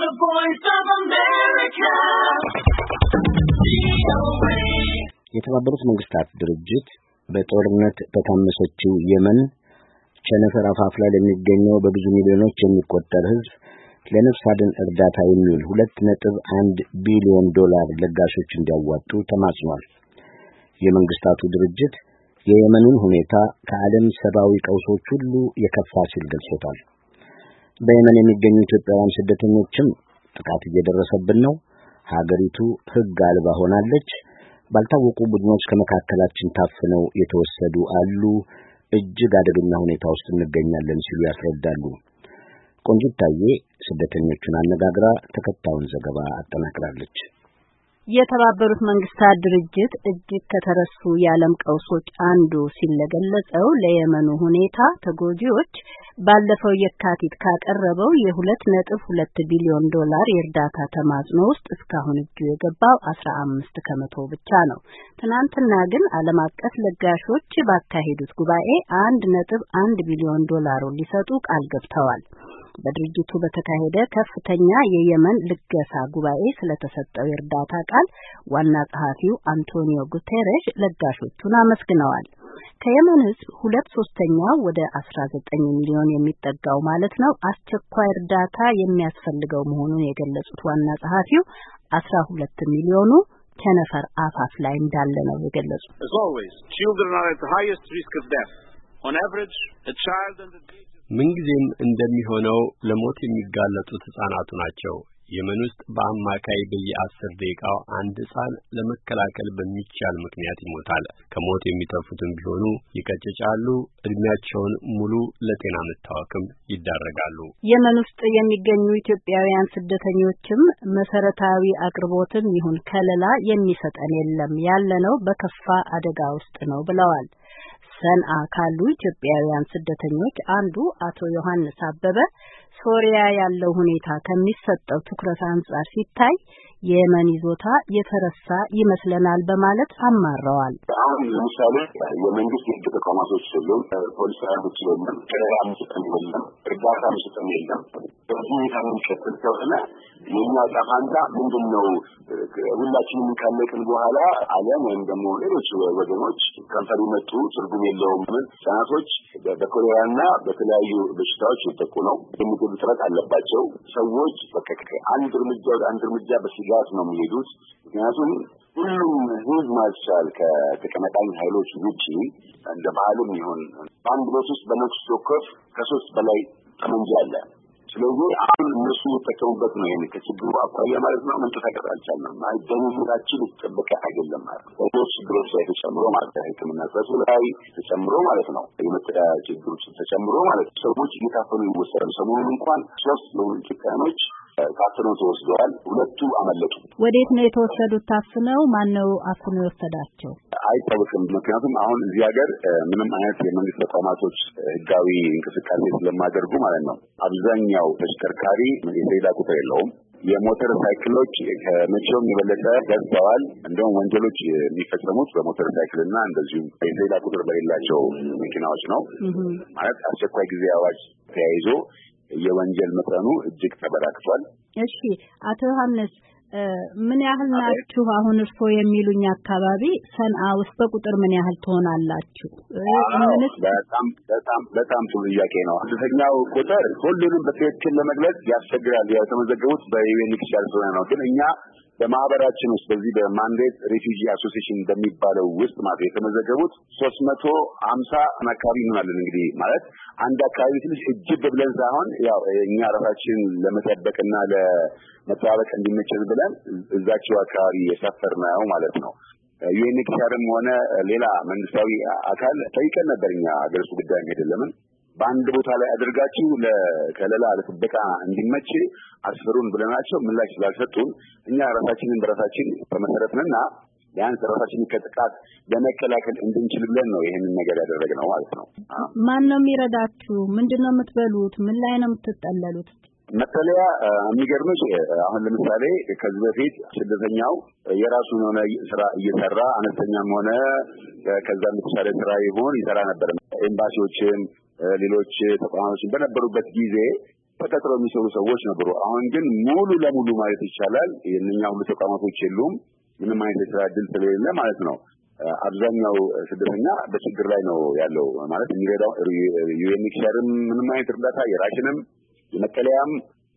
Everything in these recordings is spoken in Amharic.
voice of America. የተባበሩት መንግስታት ድርጅት በጦርነት በታመሰችው የመን ቸነፈር አፋፍ ላይ ለሚገኘው በብዙ ሚሊዮኖች የሚቆጠር ሕዝብ ለነፍስ አድን እርዳታ የሚውል 2.1 ቢሊዮን ዶላር ለጋሾች እንዲያዋጡ ተማጽኗል። የመንግስታቱ ድርጅት የየመኑን ሁኔታ ከዓለም ሰብአዊ ቀውሶች ሁሉ የከፋ ሲል ገልጾታል። በየመን የሚገኙ ኢትዮጵያውያን ስደተኞችም ጥቃት እየደረሰብን ነው፣ ሀገሪቱ ሕግ አልባ ሆናለች፣ ባልታወቁ ቡድኖች ከመካከላችን ታፍነው የተወሰዱ አሉ፣ እጅግ አደገኛ ሁኔታ ውስጥ እንገኛለን ሲሉ ያስረዳሉ። ቆንጂታዬ ስደተኞቹን አነጋግራ ተከታዩን ዘገባ አጠናቅራለች። የተባበሩት መንግስታት ድርጅት እጅግ ከተረሱ የዓለም ቀውሶች አንዱ ሲለገለጸው ለየመኑ ሁኔታ ተጎጂዎች ባለፈው የካቲት ካቀረበው የ2.2 ቢሊዮን ዶላር የእርዳታ ተማጽኖ ውስጥ እስካሁን እጁ የገባው 15 ከመቶ ብቻ ነው። ትናንትና ግን ዓለም አቀፍ ለጋሾች ባካሄዱት ጉባኤ 1.1 ቢሊዮን ዶላሩን ሊሰጡ ቃል ገብተዋል። በድርጅቱ በተካሄደ ከፍተኛ የየመን ልገሳ ጉባኤ ስለተሰጠው የእርዳታ ቃል ዋና ጸሐፊው አንቶኒዮ ጉቴሬሽ ለጋሾቹን አመስግነዋል። ከየመን ሕዝብ 2/3 ወደ 19 ሚሊዮን የሚጠጋው ማለት ነው አስቸኳይ እርዳታ የሚያስፈልገው መሆኑን የገለጹት ዋና ጸሐፊው 12 ሚሊዮኑ ቸነፈር አፋፍ ላይ እንዳለ ነው የገለጹት። ምንጊዜም እንደሚሆነው ለሞት የሚጋለጡት ህጻናቱ ናቸው። የመን ውስጥ በአማካይ በየ10 ደቂቃው አንድ ህጻን ለመከላከል በሚቻል ምክንያት ይሞታል። ከሞት የሚተርፉትም ቢሆኑ ይቀጭጫሉ፣ እድሜያቸውን ሙሉ ለጤና መታወክም ይዳረጋሉ። የመን ውስጥ የሚገኙ ኢትዮጵያውያን ስደተኞችም መሰረታዊ አቅርቦትም ይሁን ከለላ የሚሰጠን የለም፣ ያለነው በከፋ አደጋ ውስጥ ነው ብለዋል። ሰንዓ ካሉ ኢትዮጵያውያን ስደተኞች አንዱ አቶ ዮሐንስ አበበ ሶሪያ ያለው ሁኔታ ከሚሰጠው ትኩረት አንጻር ሲታይ የየመን ይዞታ የተረሳ ይመስለናል በማለት አማረዋል። አሁን ለምሳሌ የመንግስት የህግ ተቋማቶች ሁሉም ፖሊስ ኃይሎች የለም፣ ከለላ መስጠት የለም፣ እርዳታ መስጠት የለም። በዚህ ሁኔታ የሚቀጥል ከሆነ የኛ ጣፋንታ ምንድነው? ሁላችንም ካለቅን በኋላ ዓለም ወይም ደግሞ ሌሎች ወገኖች ከንፈር መጡ ትርጉም የለውም። ህጻናቶች በኮሌራና በተለያዩ በሽታዎች የተጠቁ ነው። የምግብ እጥረት አለባቸው። ሰዎች በቃ አንድ እርምጃ በስጋት ነው የሚሄዱት። ምክንያቱም ሁሉም ህዝብ ማስቻል ከተቀናቃኝ ኃይሎች ውጪ እንደ ባህልም ይሁን በአንድ ቤት ውስጥ በነፍስ ወከፍ ከ3 በላይ ጠመንጃ አለ። ስለዚህ አሁን እነሱ የተጠቀሙበት ነው። ይሄን ከችግሩ አኳያ ማለት ነው መንቀሳቀስ አልቻልንም። ደህንነታችን የተጠበቀ አይደለም ማለት ነው። ሌሎች ችግሮች ላይ ተጨምሮ ማለት ነው። ሕክምና እጥረቱ ላይ ተጨምሮ ማለት ነው። የመጠለያ ችግሮች ተጨምሮ ማለት ነው። ሰዎች እየታፈኑ ይወሰዳሉ። ሰሞኑን እንኳን 3 ኢትዮጵያኖች ታፍነው ተወስደዋል። 2 አመለጡ። ወዴት ነው የተወሰዱት? ታፍነው ማነው አፍኖ የወሰዳቸው? አይታወቅም። ምክንያቱም አሁን እዚህ ሀገር ምንም አይነት የመንግስት ተቋማቶች ህጋዊ እንቅስቃሴ ስለማያደርጉ ማለት ነው። አብዛኛው ተሽከርካሪ የሰሌዳ ቁጥር የለውም። የሞተር ሳይክሎች ከመቼውም የበለጠ ገዝተዋል። እንደውም ወንጀሎች የሚፈጸሙት በሞተር ሳይክልና እንደዚሁም የሰሌዳ ቁጥር በሌላቸው መኪናዎች ነው። ማለት አስቸኳይ ጊዜ አዋጅ ተያይዞ የወንጀል መጠኑ እጅግ ተበራክቷል። እሺ አቶ ዮሐንስ ምን ያህል ናችሁ? አሁን እርስዎ የሚሉኝ አካባቢ ሰንዓ ውስጥ በቁጥር ምን ያህል ትሆናላችሁ? በጣም ጥሩ ጥያቄ ነው። አንደኛው ቁጥር ሁሉንም በትክክል ለመግለጽ ያስቸግራል። የተመዘገቡት በዩኤንኤችሲአር ስለሆነ ነው። ግን እኛ በማህበራችን ውስጥ በዚህ በማንዴት ሪፊጂ አሶሲዬሽን በሚባለው ውስጥ ማለት የተመዘገቡት 350 አካባቢ ይሆናል። እንግዲህ ማለት አንድ አካባቢ ትንሽ እጅብ ብለን ሳይሆን ያው እኛ ራሳችን ለመጠበቅና ለመጠባበቅ እንዲመቸን ብለን እዛቸው አካባቢ የሰፈርነው ማለት ነው። ዩኤንኤችሲአርም ሆነ ሌላ መንግስታዊ አካል ጠይቀን ነበር። እኛ ሀገር ውስጥ ጉዳይ አይደለም በአንድ ቦታ ላይ አድርጋችሁ ለከለላ ለጥበቃ እንዲመች አስፈሩን ብለናቸው ምላሽ ስላልሰጡን እኛ ራሳችንን በራሳችን ተመሰረትንና ቢያንስ ራሳችንን ከጥቃት ለመከላከል እንድንችል ብለን ነው ይሄንን ነገር ያደረግነው ማለት ነው። ማን ነው የሚረዳችሁ? ምንድነው የምትበሉት? ምን ላይ ነው የምትጠለሉት? መጠለያ የሚገርምሽ አሁን ለምሳሌ ከዚህ በፊት ስደተኛው የራሱን ሆነ ስራ እየሰራ አነስተኛም ሆነ ከዛም የተሻለ ስራ ይሆን ይሰራ ነበር። ኤምባሲዎችም ሌሎች ተቋማቶችን በነበሩበት ጊዜ ተቀጥረው የሚሰሩ ሰዎች ነበሩ። አሁን ግን ሙሉ ለሙሉ ማለት ይቻላል የእነኛ ሁሉ ተቋማቶች የሉም። ምንም አይነት የስራ ዕድል ስለሌለ ማለት ነው። አብዛኛው ስደተኛ በችግር ላይ ነው ያለው ማለት የሚረዳው ዩኤንኤችሲአርም ምንም አይነት እርዳታ የራሽንም የመጠለያም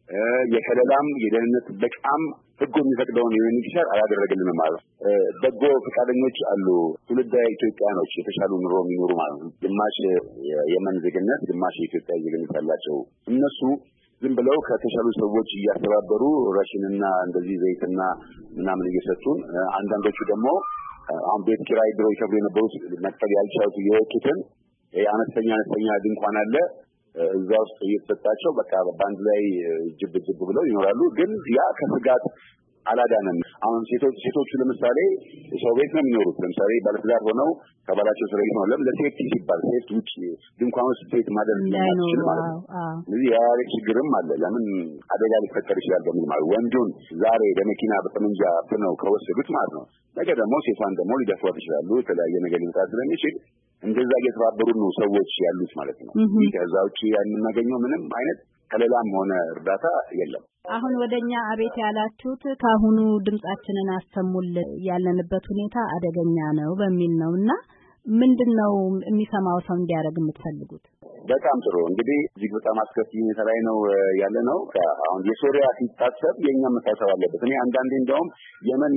የከለላም የደህንነት ጥበቃም ህጉ የሚፈቅደውን ዩኤንኤችሲአር አላደረገልንም ማለት በጎ ፈቃደኞች አሉ ትውልደ ኢትዮጵያኖች የተሻሉ ኑሮ የሚኖሩ ማለት ነው። ግማሽ የየመን ዜግነት ግማሽ የኢትዮጵያ ዜግነት ያላቸው እነሱ ዝም ብለው ከተሻሉ ሰዎች እያስተባበሩ ራሽንና እንደዚህ ዘይትና ምናምን እየሰጡን አንዳንዶቹ ደግሞ አሁን ቤት ኪራይ ድሮ ይከፍሉ የነበሩት መጠለያ ያልቻሉት የወጡትን አነስተኛ ድንኳን አለ እዛ ውስጥ እየተሰጣቸው በቃ ባንድ ላይ ጅብ ብለው ይኖራሉ። ግን ያ ከስጋት አላዳነም። አሁን ሴቶቹ ለምሳሌ ሰው ቤት ነው የሚኖሩት። ለምሳሌ ባለትዳር ሆነው ከባላቸው ስለ ነው ለሴፍቲ ሲባል ሴት ውጪ ድንኳን ውስጥ ሴት ማደር ይችላል ማለት ነው። ስለዚህ ያ ችግርም አለ። ለምን አደጋ ሊፈጠር ይችላል በሚል ማለት ወንዱን ዛሬ በመኪና በጠመንጃ ነው ከወሰዱት ማለት ነው። ነገ ደግሞ ሴቷን ደግሞ ሊደፍሯት ይችላሉ። የተለያየ ነገር ሊመጣ ስለሚችል እንደዛ እየተባበሩ ነው ሰዎች ያሉት ማለት ነው። ከዛ ውጪ የምናገኘው ምንም አይነት ከሌላም ሆነ እርዳታ የለም። አሁን ወደኛ አቤት ያላችሁት ካሁኑ ድምጻችንን አሰሙልን ያለንበት ሁኔታ አደገኛ ነው በሚል ነውና ምንድነው የሚሰማው ሰው እንዲያደርግ የምትፈልጉት? በጣም ጥሩ እንግዲህ እዚህ በጣም አስከፊ ሁኔታ ላይ ነው ያለ ነው። አሁን የሶሪያ ሲታሰብ የኛ መታሰብ አለበት። እኔ አንዳንዴ እንደውም የመን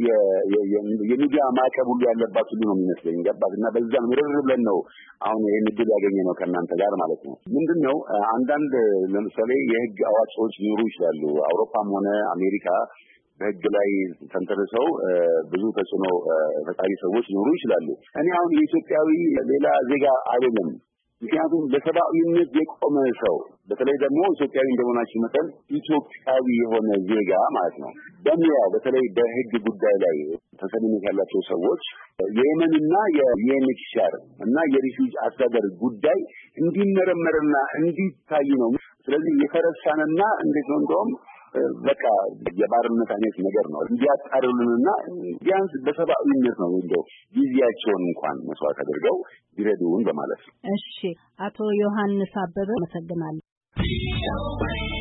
የሚዲያ ማዕቀብ ሁሉ ያለባት ሁሉ ነው የሚመስለኝ ገባትና በዛም ምርር ብለን ነው አሁን ይሄን ድል ያገኘ ነው ከእናንተ ጋር ማለት ነው። ምንድነው አንዳንድ ለምሳሌ የህግ አዋቂዎች ሊኖሩ ይችላሉ አውሮፓም ሆነ አሜሪካ በህግ ላይ ተንተርሰው ብዙ ተጽዕኖ ፈጣሪ ሰዎች ሊኖሩ ይችላሉ። እኔ አሁን የኢትዮጵያዊ ሌላ ዜጋ አይደለም። ምክንያቱም ለሰብአዊነት የቆመ ሰው በተለይ ደግሞ ኢትዮጵያዊ እንደሆናችሁ መጠን ኢትዮጵያዊ የሆነ ዜጋ ማለት ነው በሚያው በተለይ በህግ ጉዳይ ላይ ተሰሚነት ያላቸው ሰዎች የየመንና የዩኤንኤችሲአር እና የሪፊውጂ አስተዳደር ጉዳይ እንዲመረመርና እንዲታይ ነው። ስለዚህ የፈረሳንና እንዴት ነው እንደውም በቃ የባርነት አይነት ነገር ነው እንዲያጣሩልንና ቢያንስ በሰብአዊነት ነው እንደው ጊዜያቸውን እንኳን መስዋዕት አድርገው ቢረዱን በማለት ነው። እሺ አቶ ዮሐንስ አበበ አመሰግናለሁ።